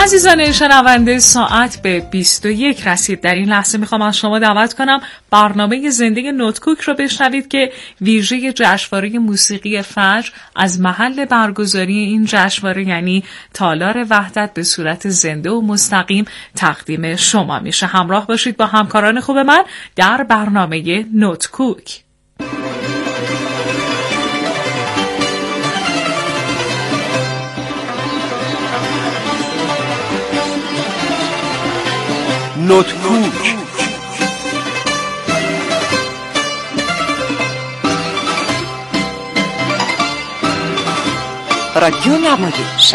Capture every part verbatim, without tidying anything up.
عزیزان شنونده، ساعت به بیست و یک رسید. در این لحظه میخوام از شما دعوت کنم برنامه زنده نوتکوک رو بشنوید که ویژه جشنواره موسیقی فجر از محل برگزاری این جشنواره یعنی تالار وحدت به صورت زنده و مستقیم تقدیم شما میشه. همراه باشید با همکاران خوب من در برنامه نوتکوک. نوتکوک رادیو نمایش.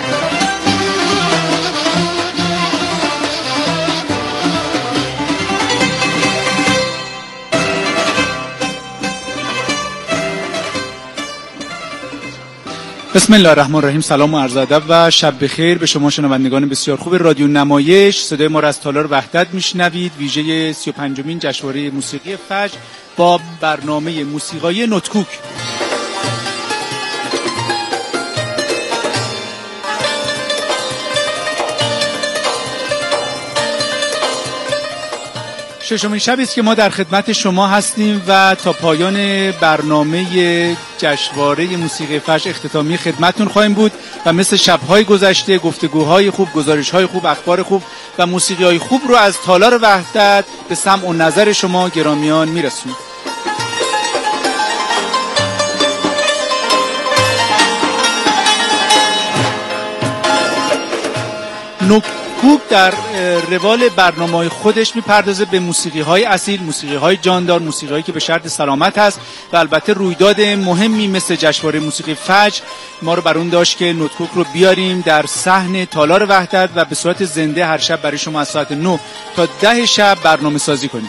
بسم الله الرحمن الرحیم. سلام و عرض ادب و شب بخیر به شما شنوندگان بسیار خوب رادیو نمایش. صدای ما را از تالار وحدت میشنوید. ویژه سی و پنجمین جشنواره موسیقی فجر با برنامه موسیقایی نوتکوک. ششمین شبی است که ما در خدمت شما هستیم و تا پایان برنامه جشنواره موسیقی فجر اختتامی خدمتتون خواهیم بود و مثل شب‌های گذشته گفتگوهای خوب، گزارش‌های خوب، اخبار خوب و موسیقی‌های خوب رو از تالار وحدت به سمع و نظر شما گرامیان میرسونیم. نوتکوک در روال برنامه‌های خودش میپردازه به موسیقی‌های اصیل، موسیقی‌های جاندار، موسیقی‌هایی که به شرط سلامت هست و البته رویداد مهمی مثل جشنواره موسیقی فجر ما رو بر اون داشت که نوتکوک رو بیاریم در صحن تالار وحدت و به صورت زنده هر شب برای شما از ساعت نه تا ده شب برنامه سازی کنیم.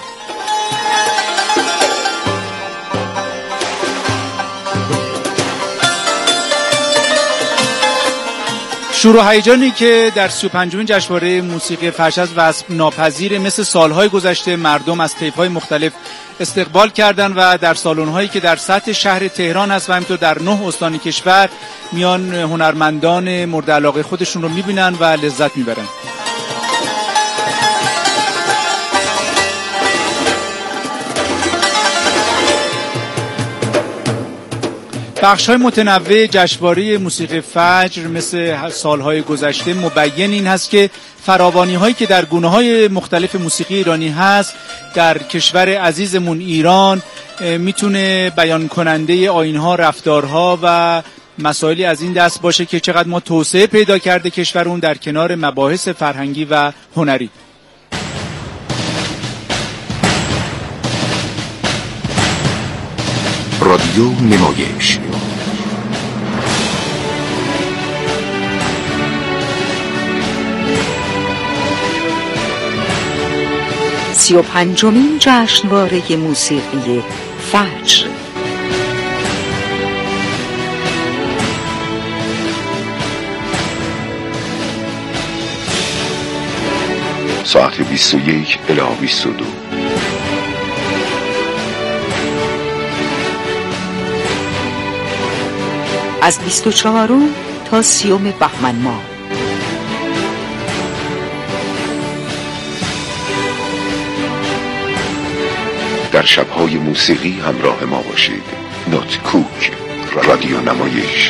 شور و هیجانی که در سی و پنجمین جشنواره موسیقی فجر است وصف ناپذیر. مثل سالهای گذشته مردم از طیف‌های مختلف استقبال کردند و در سالن‌هایی که در سطح شهر تهران است و همینطور در نه استان کشور میان هنرمندان مورد علاقه خودشون رو می‌بینن و لذت می‌برن. بخش‌های متنوع جشنواره موسیقی فجر مثل سالهای گذشته مبین این هست که فراوانی‌هایی که در گونه‌های مختلف موسیقی ایرانی هست در کشور عزیزمون ایران میتونه بیان کننده آیین‌ها، رفتارها و مسائلی از این دست باشه که چقدر ما توسعه پیدا کرده کشورمون در کنار مباحث فرهنگی و هنری. رادیو نمایش. سی و پنجمین جشنواره موسیقی فجر. ساعت بیست و یک الی بیست و دو. از بیست و چهارم تا سیوم بهمن ماه. در شب‌های موسیقی همراه ما باشید. نوتکوک رادیو نمایش.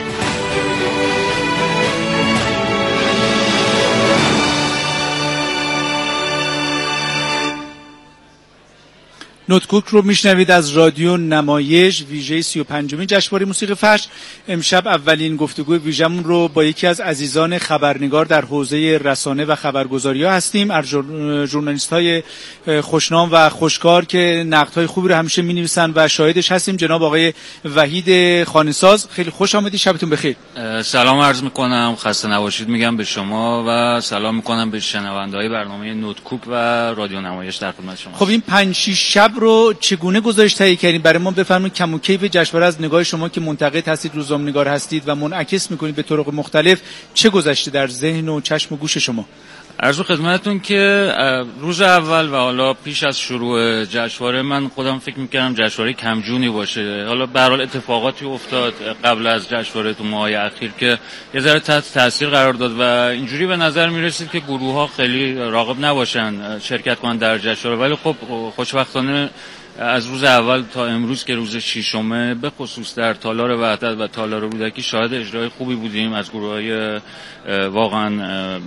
نوتکوک رو میشنوید از رادیو نمایش ویژه سی و پنجمین جشنواره موسیقی فجر. امشب اولین گفتگوی ویژمون رو با یکی از عزیزان خبرنگار در حوزه رسانه و خبرگزاری‌ها هستیم، از ژورنالیست‌های خوشنام و خوشکار که نقدهای خوبی رو همیشه می‌نویسن و شاهدش هستیم، جناب آقای وحید خانه‌ساز. خیلی خوش آمدید، شبتون بخیر. سلام عرض می‌کنم، خسته نباشید میگم به شما و سلام می‌کنم به شنونده‌های برنامه نوتکوک و رادیو نمایش در خدمت شما. خب این پنج شش شب رو چگونه گزارش تهیه کردین؟ برای ما بفرمایید کم و کیف جشنواره از نگاه شما که منتقد هستید، روزنامه‌نگار هستید و منعکس می‌کنید به طرق مختلف، چه گذشته در ذهن و چشم و گوش شما؟ عرض خدمتتون که روز اول و حالا پیش از شروع جشنواره من خودم فکر می‌کردم جشنواره کمجونی باشه. حالا به هر حال اتفاقاتی افتاد قبل از جشنواره تو ماه‌های اخیر که یه ذره تحت تاثیر قرار داد و اینجوری به نظر می‌رسید که گروه‌ها خیلی راغب نباشن شرکت کنن در جشنواره، ولی خب خوشبختانه از روز اول تا امروز که روز ششمه به خصوص در تالار وحدت و تالار رودکی شاهد اجرای خوبی بودیم از گروه‌های واقعا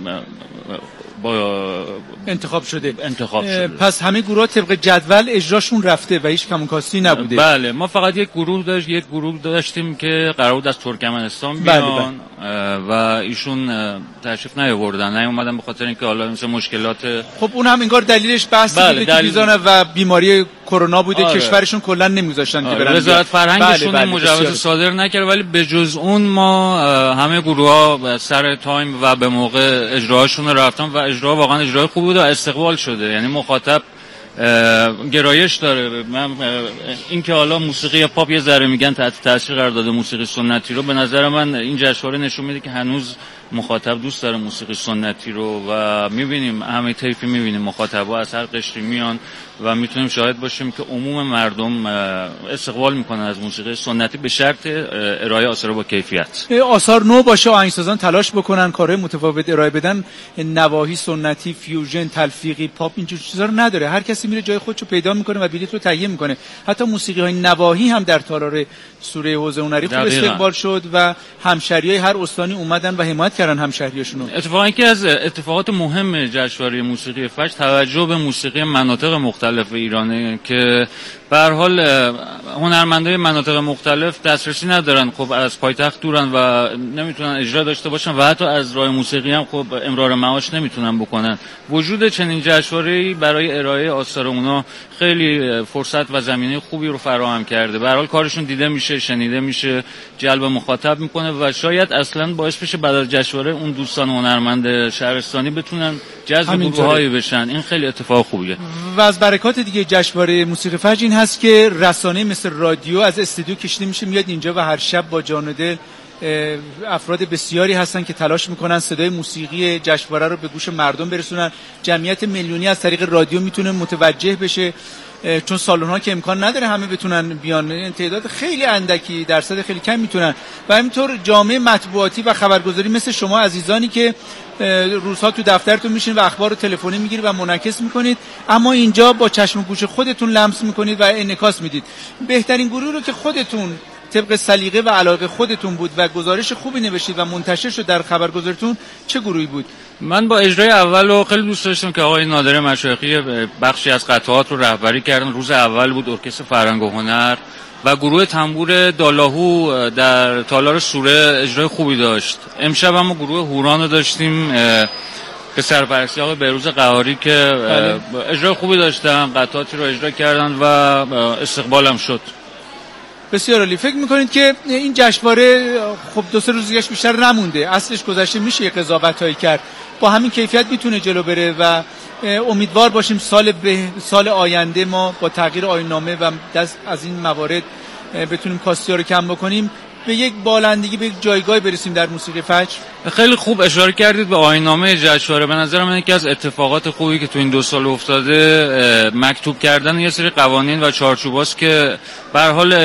با انتخاب شده انتخاب شده. پس همه گروه طبق جدول اجراشون رفته و هیچ کمونکاستی نبوده. بله، ما فقط یک گروه داشت یک گروه داشتیم که قرار بود از ترکمنستان بیان. بله بله. و ایشون تشریف نیاوردن، نیومدن به خاطر اینکه حالا مثل مشکلات. خب اون هم انگار دلیلش بحث بله تلویزیون و بیماری کرونا بوده. آره. کشورشون کلا نمیذاشتن آره. که برن. وزارت فرهنگشون بله بله مجوز صادر نکرد، ولی به جز اون ما همه گروه‌ها سر تایم و به موقع اجراهاشون رو رفتن و اجرا واقعا اجرای خوبی بود و استقبال شده. یعنی مخاطب گرایش داره. من این که حالا موسیقی پاپ یه ذره میگن تحت تاثیر قرار داده موسیقی سنتی رو، به نظر من این جشنواره نشون میده که هنوز مخاطب دوست داره موسیقی سنتی رو و میبینیم همه طیفی میبینیم مخاطبا از هر قشری میان و میتونیم شاهد باشیم که عموم مردم استقبال میکنن از موسیقی سنتی به شرط ارائه آثار با کیفیت. آثار نو باشه، آهنگسازان تلاش بکنن کارهای متفاوت ارائه بدن، نواحی سنتی، فیوژن، تلفیقی، پاپ، اینجور چیزا رو نداره. هر کسی میره جای خودشو پیدا میکنه و بلیط رو تهیه میکنه. حتی موسیقی های نواحی هم در تالار سوره حوضه هنری خوب استقبال شد و همشهریای هر استانی اومدن و حمایت کردن همشهریاشونو. اتفاقا یکی از اتفاقات مهم جشنواره موسیقی فجر توجه به موسیقی مناطق مختلف ایرانه که به هر حال هنرمندای مناطق مختلف دسترسی ندارن، خب از پایتخت دورن و نمیتونن اجرا داشته باشن و حتی از راه موسیقی هم خب امرار معاش نمیتونن بکنن. وجود چنین جشنواره‌ای برای ارائه آثار اونا خیلی فرصت و زمینه خوبی رو فراهم کرده. به هر حال کارشون دیده میشه، شنیده میشه، جلب مخاطب میکنه و شاید اصلا باعث بشه بعد از جشنواره اون دوستان هنرمند شهرستانی بتونن جذب گروه‌هایی بشن. این خیلی اتفاق خوبیه. و از برکات دیگه جشنواره موسیقی فجر این هست که رسانه مثل رادیو از استودیو کشیده میشه میاد اینجا و هر شب با جان و دل افراد بسیاری هستن که تلاش میکنن صدای موسیقی جشنواره رو به گوش مردم برسونن. جمعیت میلیونی از طریق رادیو میتونه متوجه بشه، چون سالن ها که امکان نداره همه بتونن بیان، تعداد خیلی اندکی، درصد خیلی کم میتونن. و همینطور جامعه مطبوعاتی و خبرگزاری مثل شما عزیزانی که روزها تو دفترتون میشین و اخبار رو تلفنی میگیرید و منعکس میکنید، اما اینجا با چشم و گوش خودتون لمس میکنید و انعکاس میدید. بهترین گروه رو که خودتون طبق سلیقه و علاقه خودتون بود و گزارش خوبی نوشتید و منتشر شد در خبرگزاریتون، چه گروهی بود؟ من با اجرای اول رو خیلی دوست داشتم که آقای نادر مشایخی بخشی از قطعات رو رهبری کردن. روز اول بود ارکستر فرهنگ و هنر و گروه تنبور دالاهو در تالار سوره اجرای خوبی داشت. امشب هم گروه هوران رو داشتیم که سرپرستی آقای بهروز قهاری که اجرای خوبی داشتن، قطعاتی رو اجرا کردن و استقبالم شد. بسیار عالی. فکر میکنید که این جشنواره خب دو سه روز دیگه بیشتر نمونده، اصلش گذشته، میشه یه قضاوتایی کرد، با همین کیفیت میتونه جلو بره و امیدوار باشیم سال به سال آینده ما با تغییر آیین‌نامه و دست از این موارد بتونیم کاستی‌ها رو کم بکنیم، به یک بالندگی، به یک جایگاه برسیم در موسیقی فجر. خیلی خوب اشاره کردید به آیین‌نامه جشنواره. به نظر من یکی از اتفاقات خوبی که تو این دو سال افتاده مکتوب کردن یه سری قوانین و چارچوباست که به هر حال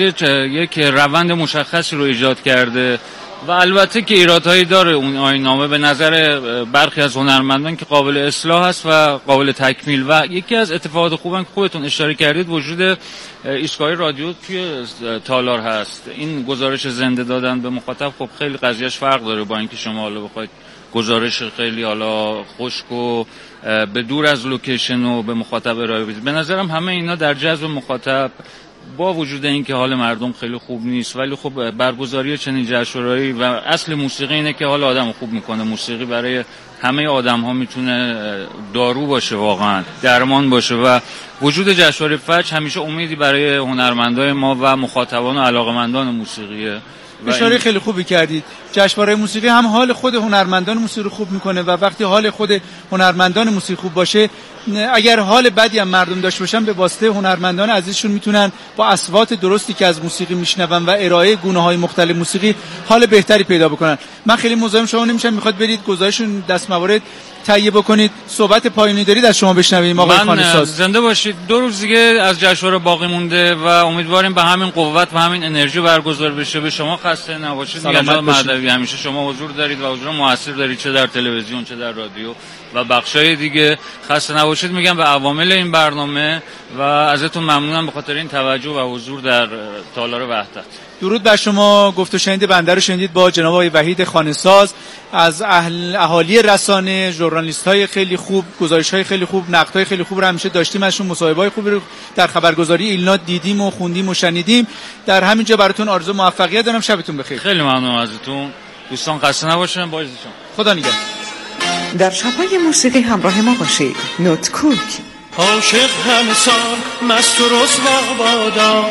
یک روند مشخصی رو ایجاد کرده و البته که ایرادهایی داره اون آیین‌نامه به نظر برخی از هنرمندان که قابل اصلاح است و قابل تکمیل. و یکی از اتفاقات خوبن که خودتون اشاره کردید وجود ایستگاه رادیو توی تالار هست. این گزارش زنده دادن به مخاطب خب خیلی قضیهش فرق داره با اینکه شما حالا بخواید گزارش خیلی حالا خشک و به دور از لوکیشن و به مخاطب ارائه بدید. به نظرم همه اینا در جذب مخاطب با وجود اینکه حال مردم خیلی خوب نیست، ولی خب برگزاری چنین جشنواره‌ای و اصل موسیقی اینه که حال آدمو خوب میکنه. موسیقی برای همه آدم‌ها میتونه دارو باشه، واقعا درمان باشه و وجود جشنواره فجر همیشه امیدی برای هنرمندای ما و مخاطبان و علاقه‌مندان موسیقیه. اشاره این... خیلی خوبی کردید. جشنواره موسیقی هم حال خود هنرمندان موسیقی خوب میکنه و وقتی حال خود هنرمندان موسیقی خوب باشه اگر حال بدی هم مردم داشته باشن به واسطه هنرمندان عزیزشون میتونن با اصوات درستی که از موسیقی میشنون و ارائه گونه‌های مختلف موسیقی حال بهتری پیدا بکنن. من خیلی مزاحم شما نمیشم، میخواد برید گزارشون دست موارد تهیه بکنید. صحبت پایانی دارید از شما بشنویم آقای خانه‌ساز. زنده باشید. دو روز دیگه از جشنواره باقی مونده و امیدواریم به همین قوت و همین انرژی برگزار بشه. به شما خسته نباشید. میگم مهدوی همیشه شما حضور دارید و حضور موثر دارید، چه در تلویزیون چه در رادیو و بخشای دیگه. خسته نباشید میگم به عوامل این برنامه و ازتون ممنونم به خاطر این توجه و حضور در تالار وحدت. درود بر شما. گفت و شنید بنده رو شنیدید با جناب آقای وحید خانه‌ساز از اهل اهالی رسانه، ژورنالیست‌های خیلی خوب، گزارش‌های خیلی خوب، نقدهای خیلی خوب رو همیشه داشتیم ازشون، مصاحبه‌های خوبی رو در خبرگزاری ایلنا دیدیم و خوندیم و شنیدیم. در همینجا براتون آرزو موفقیت دارم. شبتون بخیر. خیلی ممنونم ازتون. دوستان خسته نباشن. با عزتون. خدا نگهدار. در شب‌های موسیقی همراه ما باشید. نوتکوک. عاشق همه سال مست و رسوا بادا،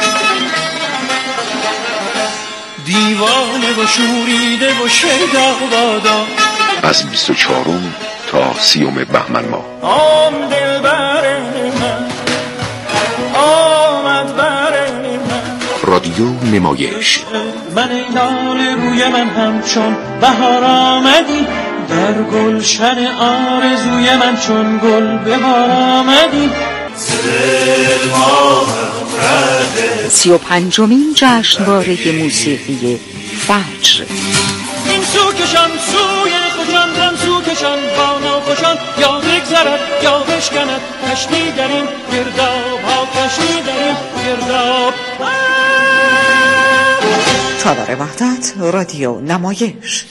دیوانه و شوریده و شیدا بادا. از بیست و چهارم تا سیوم بهمن ماه آم دل بر من آمد بر من رادیو نمایش. من ای ناله روی من همچون بهار آمدی، در گلشن آرزوی من چون گل به بار آمدی. سی و پنجمین جشنواره موسیقی فجر. این سو کشان سوی خوشان، رم سو کشان با ناخوشان، یا بگذرد یا بشکند کشتی در این گرداب ها، کشتی در این گرداب. تالار وحدت رادیو نمایش.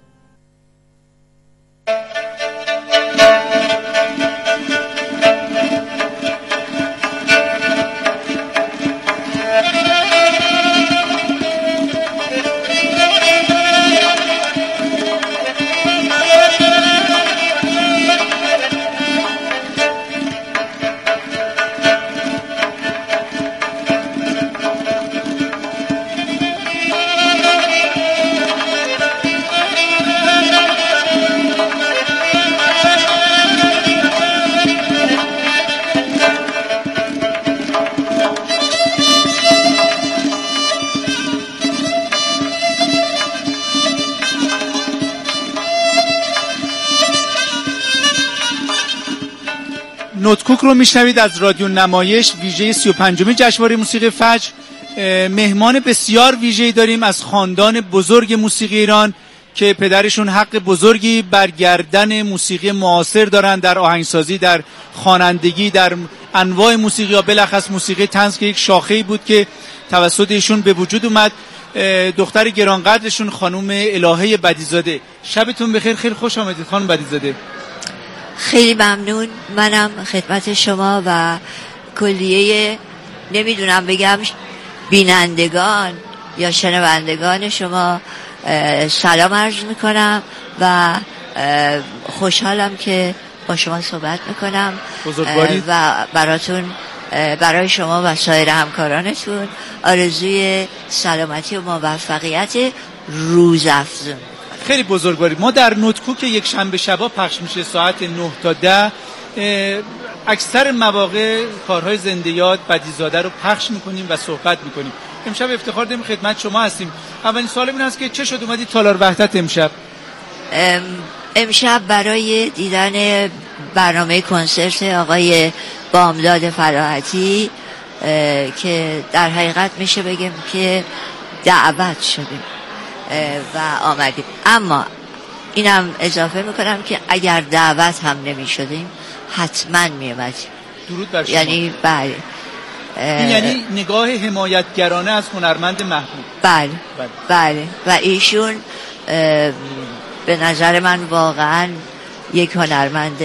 نوتکوک رو میشنوید از رادیو نمایش ویژه سی و پنجمین جشنواره موسیقی فجر. مهمان بسیار ویژه‌ای داریم از خاندان بزرگ موسیقی ایران که پدرشون حق بزرگی بر گردن موسیقی معاصر دارن، در آهنگسازی، در خوانندگی، در انواع موسیقی یا بالاخص موسیقی طنز که یک شاخه‌ای بود که توسط ایشون به وجود اومد. دختر گرانقدرشون خانم الهه بدیزاده. شبتون بخیر. خیلی خوش آمدید خانم بدیزاده. خیلی ممنون. منم خدمت شما و کلیه نمیدونم بگم بینندگان یا شنوندگان شما سلام عرض میکنم و خوشحالم که با شما صحبت میکنم و براتون، برای شما و سایر همکارانتون آرزوی سلامتی و موفقیت روزافزون. خیلی بزرگواری. ما در نوتکوک یک شنبه شبا پخش میشه ساعت نه تا ده. اکثر مواقع کارهای زنده یاد بدیزاده رو پخش میکنیم و صحبت میکنیم. امشب افتخار داریم خدمت شما هستیم. اولین سوال این است که چه شد اومدید تالار وحدت امشب؟ ام امشب برای دیدن برنامه کنسرت آقای بامداد فلاحتی که در حقیقت میشه بگم که دعوت شدیم و آمدیم، اما اینم اضافه میکنم که اگر دعوت هم نمی شدیم حتما می اومدیم. درود بر شما. یعنی بله، این یعنی نگاه حمایتگرانه از هنرمند محبوب. بله بله, بله. و ایشون به نظر من واقعا یک هنرمند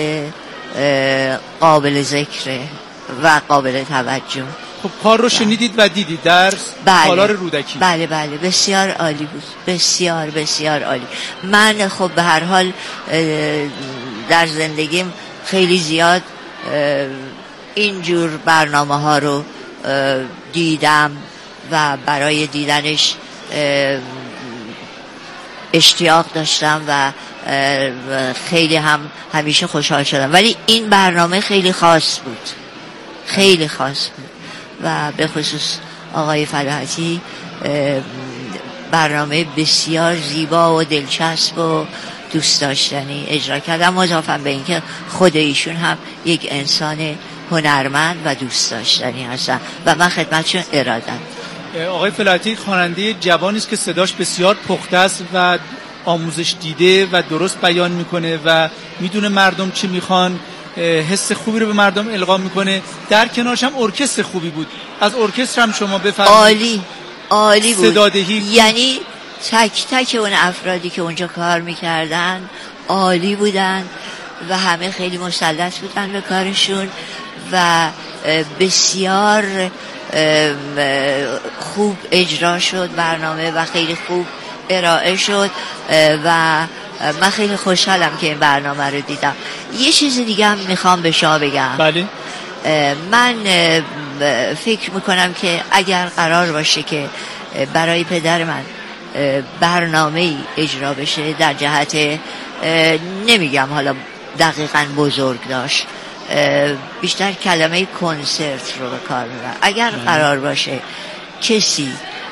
قابل ذکره و قابل توجه. خب کار رو شنیدید و دیدید در بله. تالار رودکی؟ بله بله بسیار عالی بود، بسیار بسیار عالی. من خب به هر حال در زندگیم خیلی زیاد اینجور برنامه ها رو دیدم و برای دیدنش اشتیاق داشتم و خیلی هم همیشه خوشحال شدم. ولی این برنامه خیلی خاص بود، خیلی خاص بود و به خصوص آقای فلاحتی برنامه بسیار زیبا و دلچسب و دوست داشتنی اجرا کردم، مضافاً به اینکه خود ایشون هم یک انسان هنرمند و دوست داشتنی هستن و من خدمتشون ارادم. آقای فلاحتی خواننده جوانی است که صداش بسیار پخته است و آموزش دیده و درست بیان میکنه و میدونه مردم چی میخوان، حس خوبی رو به مردم القا میکنه. در کنارش هم ارکستر خوبی بود. از ارکستر هم شما بفرمایید. عالی عالی بود. صدادهی، یعنی تک تک اون افرادی که اونجا کار میکردن عالی بودن و همه خیلی مسلط بودن به کارشون و بسیار خوب اجرا شد برنامه و خیلی خوب ارائه شد و من خیلی خوشحالم که این برنامه رو دیدم. یه چیز دیگه هم میخوام به شما بگم. بله. من فکر میکنم که اگر قرار باشه که برای پدر من برنامه‌ای اجرا بشه در جهت، نمیگم حالا دقیقاً بزرگ داشت، بیشتر کلمه کنسرت رو به کار میبرم. اگر قرار باشه کسی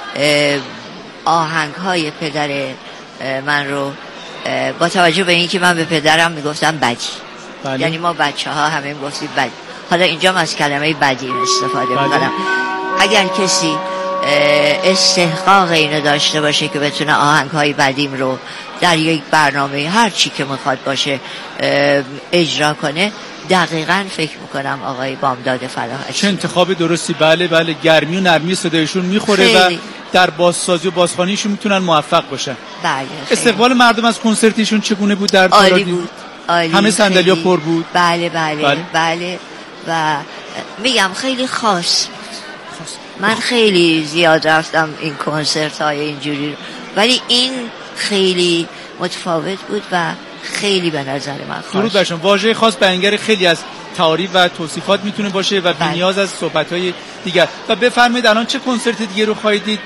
آهنگ‌های پدر من رو با توجه به اینکه من به پدرم میگفتم بدی، بله. یعنی ما بچه ها همه میگفتیم بدی، حالا اینجا از کلمه بدی استفاده بله. میکنم. اگر کسی استحقاق اینو داشته باشه که بتونه آهنگ‌های بدیم رو در یک برنامه هر چی که میخواد باشه اجرا کنه، دقیقاً فکر میکنم آقای بامداد فلاحتی. چه انتخاب درستی. بله بله، گرمی و نرمی صدایشون میخوره خیلی. و در بازسازی و بازخوانیشون میتونن موفق باشن. بله. استقبال مردم از کنسرتشون چگونه بود در عالی بود. عالی. همه صندلی‌ها پر بود. بله بله بله, بله. و میگم خیلی خاص بود. من خیلی زیاد رفتم این کنسرت های اینجوری رو، ولی این خیلی متفاوت بود و خیلی به نظر من خاص. درود بر شما. واژه خاص بیانگر خیلی از تعاریف و توصیفات میتونه باشه و بی نیاز از صحبت‌های دیگر. و بفرمایید الان چه کنسرت دیگه رو خواهید دید؟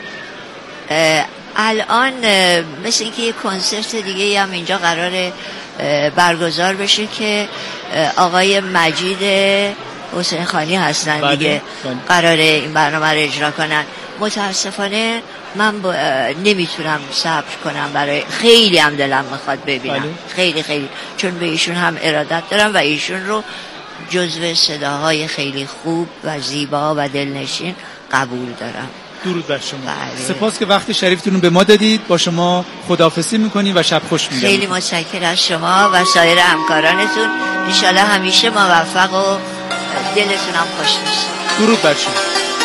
الان مثل اینکه یه کنسرت دیگه هم اینجا قراره برگزار بشه که آقای مجید حسین خانی هستن. بله. دیگه بله. قراره این برنامه رو اجرا کنن. متاسفانه من با... نمیتونم صبر کنم، برای خیلی هم دلم میخواد ببینم. بله. خیلی خیلی، چون به ایشون هم ارادت دارم و ایشون رو جزو صداهای خیلی خوب و زیبا و دلنشین قبول دارم. درود بر شما. بله. سپاس که وقت شریفتون رو به ما دادید. با شما خداحافظی میکنیم و شب خوش میگم. خیلی متشکرم از شما و سایر همکارانتون. انشالله همیشه موفق و دلتون هم خوش باشه. درود بر شما.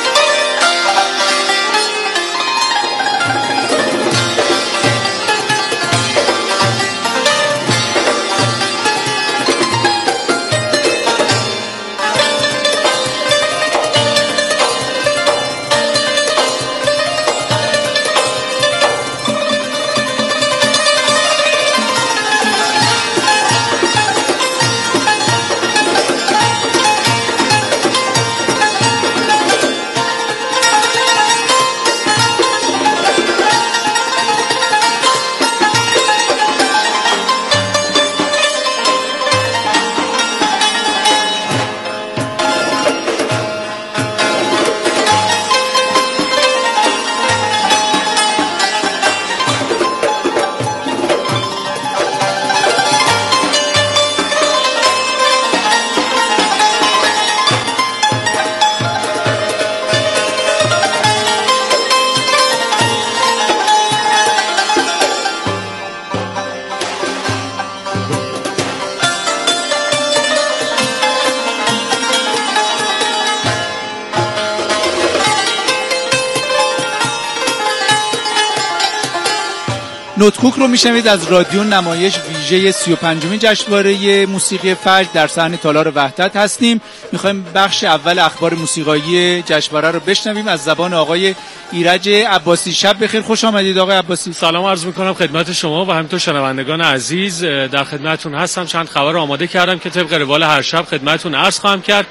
نوتکوک رو میشنوید از رادیو نمایش ویژه سی و پنجمین جشنواره موسیقی فجر. در صحن تالار وحدت هستیم. میخوایم بخش اول اخبار موسیقایی جشنواره رو بشنویم از زبان آقای ایرج عباسی. شب بخیر، خوش آمدید آقای عباسی. سلام عرض میکنم خدمت شما و همینطور شنوندگان عزیز. در خدمتتون هستم. چند خبر آماده کردم که طبق روال هر شب خدمتتون عرض خواهم کرد.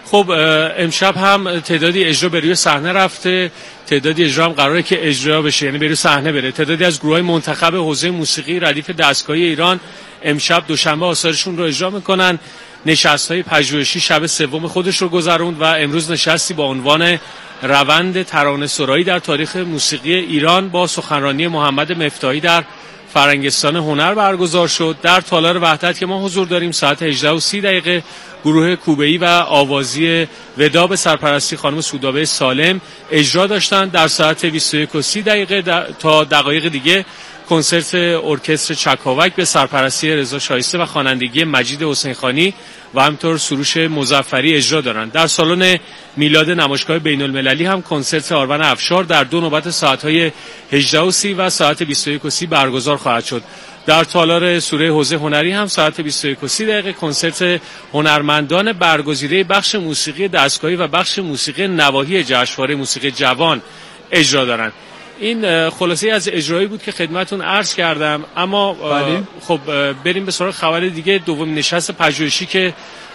خب امشب هم تعدادی اجرا به روی صحنه رفته، تعدادی اجرا هم قراره که اجرا بشه، یعنی به روی صحنه بره. تعدادی از گروه‌های منتخب حوزه موسیقی ردیف دستگاهی ایران امشب دوشنبه آثارشون رو اجرا میکنن. نشست‌های پژوهشی شب سوم خودش رو گذروند و امروز نشستی با عنوان روند ترانه‌سرایی در تاریخ موسیقی ایران با سخنرانی محمد مفتاحی در فرنگستان هنر برگزار شد. در تالار وحدت که ما حضور داریم ساعت هجده و سی دقیقه گروه کوبه‌ای و آوازی ودا به سرپرستی خانم سودابه سالم اجرا داشتند. در ساعت بیست و یک و سی دقیقه تا دقایق دیگه کنسرت ارکستر چکاوک به سرپرستی رضا شایسته و خوانندگی مجید حسین خانی و همینطور سروش مظفری اجرا دارند. در سالن میلاد نمایشگاه بین المللی هم کنسرت آرون افشار در دو نوبت ساعت‌های هجده و سی و ساعت بیست و یک و سی برگزار خواهد شد. در تالار سوره حوزه هنری هم ساعت بیست و یک و سی دقیقه کنسرت هنرمندان برگزیده بخش موسیقی دستگاهی و بخش موسیقی نواحی جشنواره موسیقی جوان اجرا دارند. این خلاصه از اجرایی بود که خدمتون عرض کردم. اما بله. خب بریم به سراغ خبر دیگه. دومین نشست پژوهشی که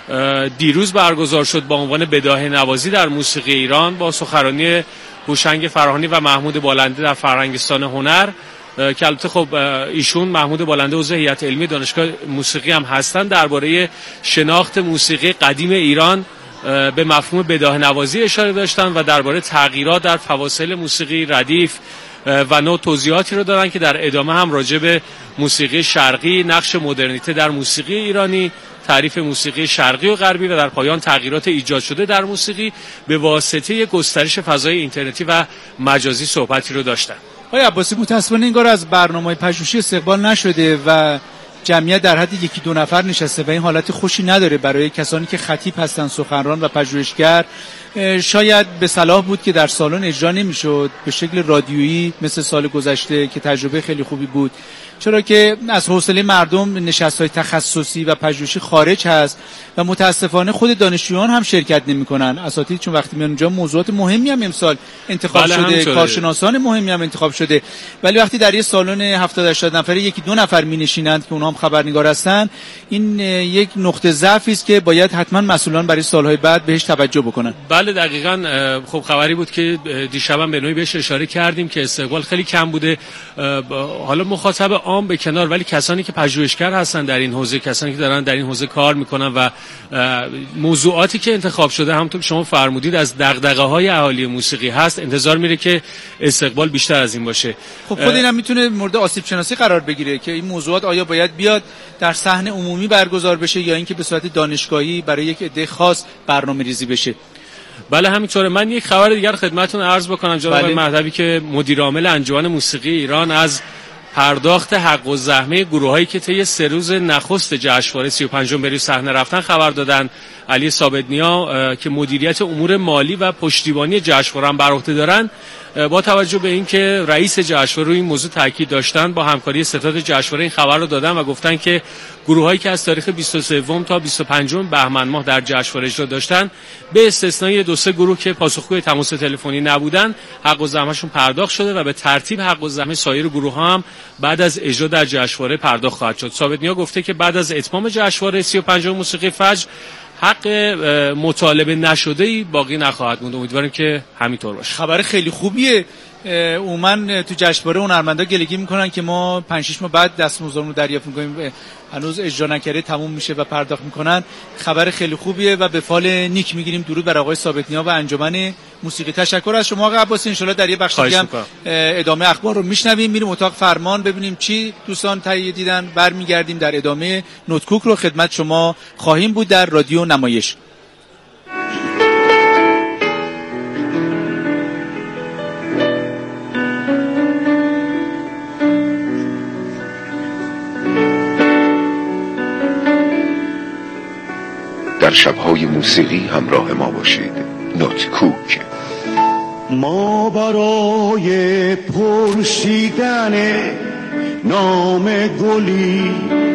دیروز برگزار شد با عنوان بداهه نوازی در موسیقی ایران با سخنرانی هوشنگ فراهانی و محمود بالنده در فرهنگستان هنر که البته خب ایشون محمود بالنده عضو هیئت علمی دانشگاه موسیقی هم هستند، درباره شناخت موسیقی قدیم ایران به مفهوم بداهه نوازی اشاره داشتن و درباره تغییرات در فواصل موسیقی ردیف و نوع توضیحاتی رو دارن که در ادامه هم راجع به موسیقی شرقی، نقش مدرنیته در موسیقی ایرانی، تعریف موسیقی شرقی و غربی و در پایان تغییرات ایجاد شده در موسیقی به واسطه گسترش فضای اینترنتی و مجازی صحبتی رو داشتن. آقای عباسی متأسفانه این از برنامه‌های پژوهشی استقبال نشده و جمعیت در حد یکی دو نفر نشسته و این حالت خوشی نداره برای کسانی که خطیب هستن، سخنران و پژوهشگر. شاید به صلاح بود که در سالن اجرا نمیشد به شکل رادیویی مثل سال گذشته که تجربه خیلی خوبی بود، چرا که از حوصله مردم نشست‌های تخصصی و پژوهشی خارج هست و متاسفانه خود دانشجویان هم شرکت نمی‌کنن. اساتید چون وقتی میان اونجا موضوعات مهمی هم امسال انتخاب بله شده، کارشناسان مهمی هم انتخاب شده، ولی وقتی در یه سالن هفتاد هشتاد نفره یکی دو نفر می‌نشینند که اونها هم خبرنگار هستن، این یک نقطه ضعفی است که باید حتما مسئولان برای سال‌های بعد بهش توجه بکنن. بله دقیقاً. خب خبری بود که دیشبم به نوعی بهش اشاره کردیم که استقبال خیلی کم بوده. حالا مخاطب عام به کنار، ولی کسانی که پژوهشگر هستن در این حوزه، کسانی که دارن در این حوزه کار میکنن و موضوعاتی که انتخاب شده همونطور که شما فرمودید از دغدغه‌های اهالی موسیقی هست، انتظار میره که استقبال بیشتر از این باشه. خب خود اینم میتونه مورد آسیب شناسی قرار بگیره که این موضوعات آیا باید بیاد در صحنه عمومی برگزار بشه یا اینکه به صورت دانشگاهی برای یک عده خاص برنامه‌ریزی بشه. بله همینطوره. من یک خبر دیگر خدمتتون عرض بکنم جناب بله. مهدوی که مدیر عامل انجمن موسیقی ایران از پرداخت حق و زحمه گروهایی که طی سه روز نخست جشنواره سی و پنجم به روی صحنه رفتن خبر دادن. علی ثابت‌نیا که مدیریت امور مالی و پشتیبانی جشنواره هم بر عهده دارن، با توجه به اینکه رئیس جشنواره روی این موضوع تاکید داشتن، با همکاری ستاد جشنواره این خبر رو دادن و گفتن که گروهایی که از تاریخ بیست و سوم تا بیست و پنجم بهمن ماه در جشنواره اجرا داشتن، به استثنای دو سه گروه که پاسخگوی تماس تلفنی نبودن، حق و زحمه‌شون پرداخت شده و به ترتیب حق و زحمه سایر گروه‌ها هم بعد از اجرا در جشنواره پرداخت خواهد شد. ثابت‌نیا گفته که بعد از اتمام جشنواره سی و پنجم موسیقی فجر حق مطالبه نشده‌ای باقی نخواهد موند. امیدواریم که همینطور باشه. خبر خیلی خوبیه. عموما تو جشنواره هنرمندا گلگی میکنن که ما پنج شش ماه بعد دستمزدمون رو دریافت میکنیم، هنوز اجرا نکرده تموم میشه و پرداخت میکنن. خبر خیلی خوبیه و به فال نیک میگیریم. درود بر آقای ثابت‌نیا و انجمن موسیقی. تشکر از شما آقای عباسی. ان شاءالله در یه بخش دیگه هم ادامه اخبار رو میشنویم. میریم اتاق فرمان ببینیم چی دوستان تهیه دیدن، برمیگردیم در ادامه نوتکوک رو خدمت شما خواهیم بود در رادیو نمایش. در شب‌های موسیقی همراه ما باشید. نوتکوک. ما برای پرسیدن نام گلی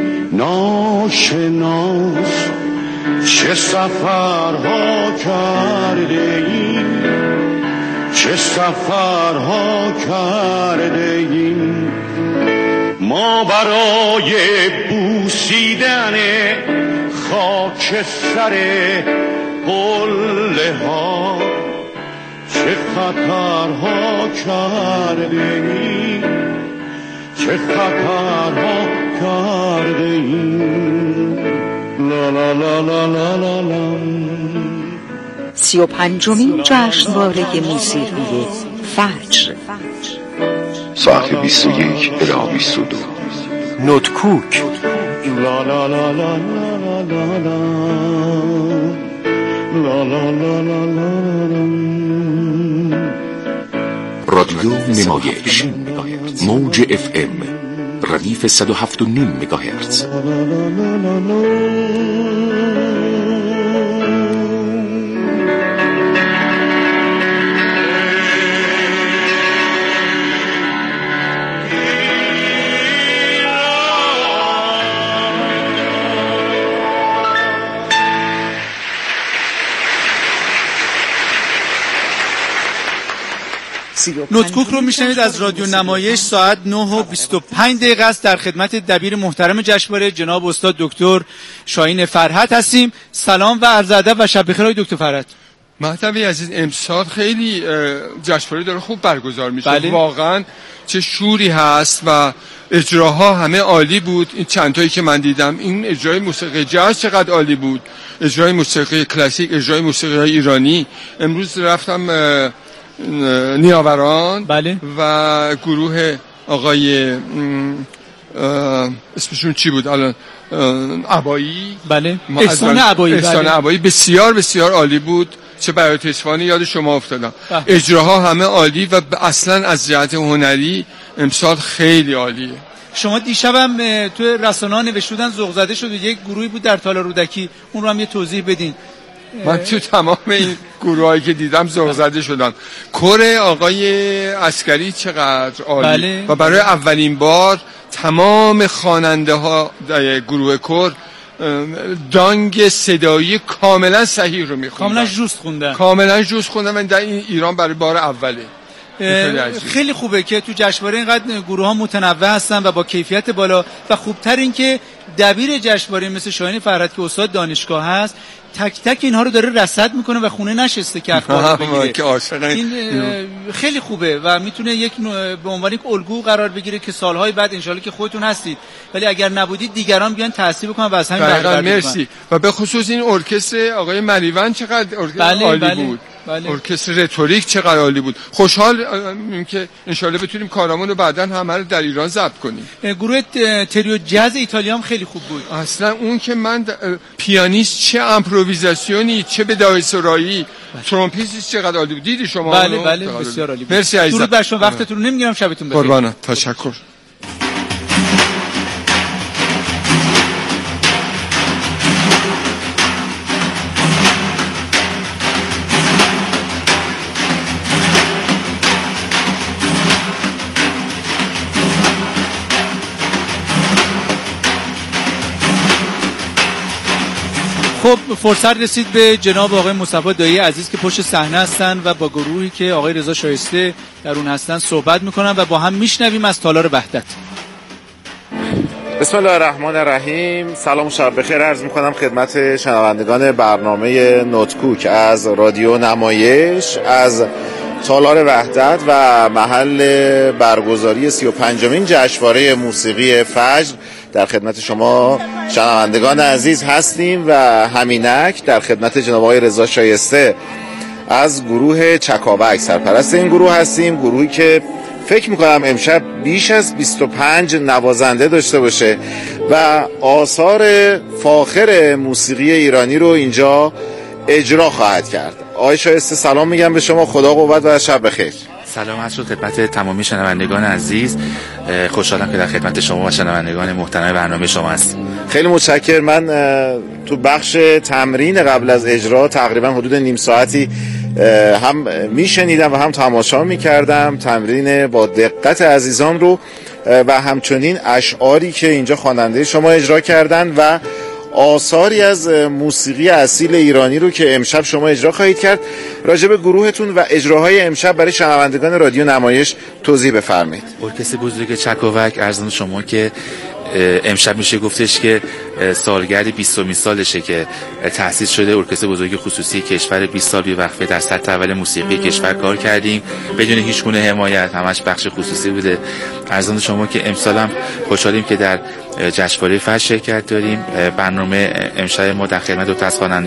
ناشناس چه سفرها کرده ایم، چه سفرها کرده ایم. ما برای بوسیدن خاک سر قله ها چه خطرها کرده ای چه خطرها کرده ای لا لا لا لا لا لا لا. سی و پنجمین جشنواره موسیقی فجر، ساعت بیست و یک الی بیست و دو. نوتکوک. لا لا لا لا لا لا لا لا لا لا لا لا. رادیو نمایش موج اف ام ردیف صد و هفت و نیم مگاهرتز. نوتکوک رو میشنوید از رادیو نمایش. ساعت نه و بیست و پنج دقیقه است. در خدمت دبیر محترم جشنواره جناب استاد دکتر شاهین فرحت هستیم. سلام و عرض ادب و شب بخیر دکتر فرحت. مهدوی عزیز، امسال خیلی جشنواره داره خوب برگزار میشه. بله. واقعا چه شوری هست و اجراها همه عالی بود. این چند تایی که من دیدم، این اجرای موسیقی جاز چقدر عالی بود، اجرای موسیقی کلاسیک، اجرای موسیقی ایرانی. امروز رفتم نیاوران. بله. و گروه آقای اسمشون چی بود الان، عبایی. بله. احسان عبایی. احسان عبایی بسیار بسیار عالی بود. چه برات اصفهانی یاد شما افتادم. اجراها همه عالی و اصلا از جهت هنری امسال خیلی عالیه. شما دیشبم تو رسانه‌ها نوشتن ذوق زده شد، یک گروهی بود در تالار رودکی، اون رو هم یه توضیح بدین. من تو تمام این گروهایی که دیدم ذوق زده شدم. کور آقای عسکری چقدر عالی. بله. و برای اولین بار تمام خواننده ها گروه کور دانگ صدایی کاملا صحیح رو میخوندن، کاملا جوست خوندن کاملا جوست خوندن و در این ایران برای بار اوله. خیلی خوبه که تو جشنواره اینقدر گروه ها متنوع هستن و با کیفیت بالا و خوبتر این که دبیر جشنواره مثل شاهین فرحت که استاد دانشگاه هست تک تک اینها رو داره رصد میکنه و خونه نشسته که افکار بگیره. این خیلی خوبه و میتونه یک به عنوان یک الگو قرار بگیره که سالهای بعد انشالله که خودتون هستید، ولی اگر نبودید دیگران بیان تحصیل بکنن و از همین بهره بردارن. مرسی. و به خصوص این ارکستر آقای مریون چقدر ارکستر بله، عالی بله. بود. بله. ارکستر رتوریک چقدر عالی بود. خوشحال که انشالله بتونیم کارامون رو بعداً همه رو در ایران ضبط کنیم. گروه تریو جاز ایتالیا هم خیلی خوب بود. اصلا اون که من پیانیست چه امپروویزاسیونی، چه بداهه سرایی، ترومپیست چقدر عالی بود. دیدی شما؟ بله بله بسیار عالی بود. مرسی عزیزم. درود بر شما. وقتتون رو نمیگیرم. شبتون بخیر. قربانت. تشکر. خب فرصت رسید به جناب آقای مصطفی دایی عزیز که پشت صحنه هستن و با گروهی که آقای رضا شایسته در اون هستن صحبت میکنن و با هم میشنویم از تالار وحدت. بسم الله الرحمن الرحیم. سلام و شب بخیر عرض میکنم خدمت شنوندگان برنامه نوتکوک از رادیو نمایش از تالار وحدت و محل برگزاری سی و پنجمین جشنواره موسیقی فجر. در خدمت شما شنوندگان عزیز هستیم و همینک در خدمت جناب آقای رضا شایسته از گروه چکاوک سرپرست این گروه هستیم. گروهی که فکر میکنم امشب بیش از بیست و پنج نوازنده داشته باشه و آثار فاخر موسیقی ایرانی رو اینجا اجرا خواهد کرد. آقای شایسته سلام میگم به شما، خدا قوت و شب بخیر. سلام از شد خدمت تمامی شنوندگان عزیز. خوشحالم که در خدمت شما و شنوندگان محترم برنامه شما هستم. خیلی متشکرم. من تو بخش تمرین قبل از اجرا تقریبا حدود نیم ساعتی هم میشنیدم و هم تماشا میکردم تمرین با دقت عزیزان رو و همچنین اشعاری که اینجا خواننده شما اجرا کردن و آثاری از موسیقی اصیل ایرانی رو که امشب شما اجرا خواهید کرد. راجع به گروهتون و اجراهای امشب برای شنوندگان رادیو نمایش توضیح بفرمایید. ارکستر بزرگ چکاوک ارزان شما که امشب میشه گفتش که سالگرد بیستمین سالشه که تأسیس شده ارکستر بزرگ خصوصی کشور. بیست سال بی وقفه در سطح اول موسیقی کشور کار کردیم بدون هیچ گونه حمایت، همش بخش خصوصی بوده. عرضان شما که امسال هم خوشحالیم که در جشنواره فجر شرکت داریم. برنامه امشب ما در خدمت دو تا از خوانندگان